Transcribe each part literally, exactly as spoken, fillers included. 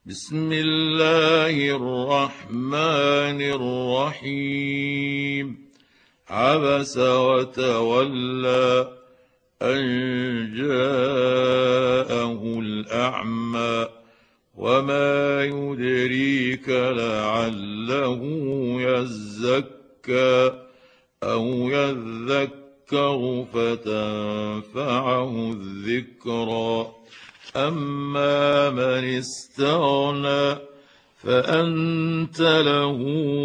بسم الله الرحمن الرحيم. عبس وتولى أن جاءه الأعمى وما يدريك لعله يزكى أو يذكر فتنفعه الذكرى. أما من استغنى فأنت له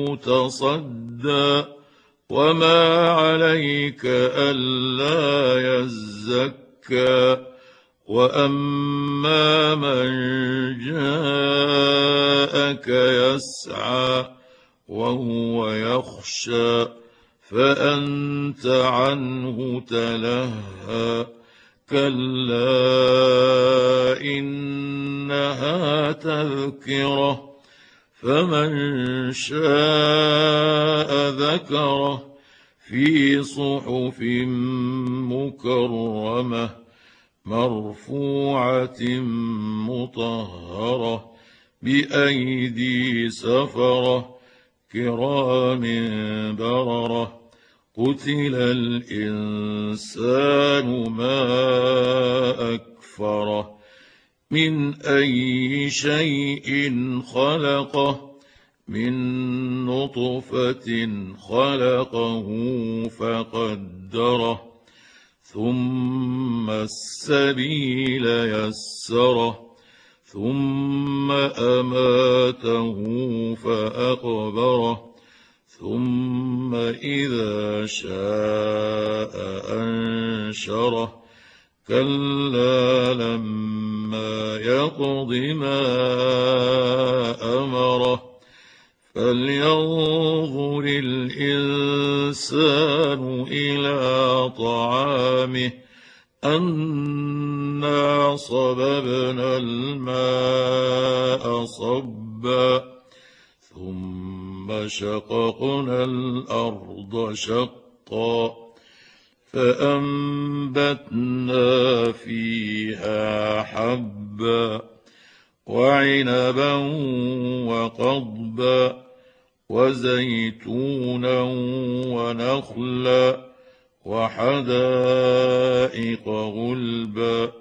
تصدى وما عليك ألا يزكى. وأما من جاءك يسعى وهو يخشى فأنت عنه تلهى. كلا إنها تذكرة فمن شاء ذكره في صحف مكرمة مرفوعة مطهرة بأيدي سفرة كرام بررة. قتل الإنسان ما أكفره من أي شيء خلقه من نطفة خلقه فقدره ثم السبيل يسره ثم أماته فأقبره ثم إذا شاء أنشره. كلا لما يقض ما أمره فلينظر الإنسان إلى طعامه أنا صببنا الماء صبا ثم شققنا الأرض شقا فأنبتنا فيها حبا وعنبا وقضبا وزيتونا ونخلا وحدائق غلبا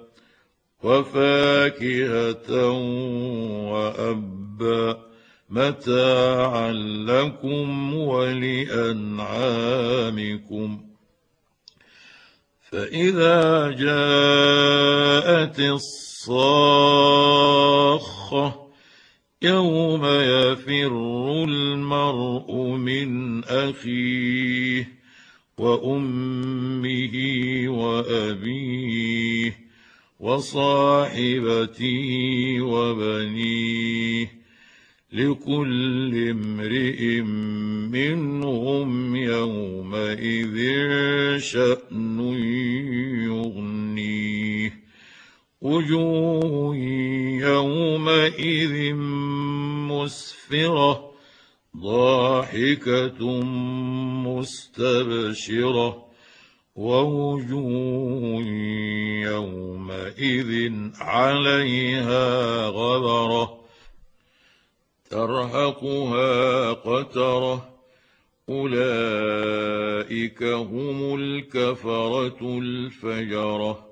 وفاكهة وأبا متاعا لكم ولأنعامكم. فإذا جاءت الصاخة يوم يفر المرء من أخيه وأمه وأبيه وصاحبته وبنيه لكل امرئ منهم يومئذ شأن يغنيه. وجوه يومئذ مسفرة ضاحكة مستبشرة ووجوه يومئذ عليها غبرة ترهقها قترة. أولئك هم الكفرة الفجرة.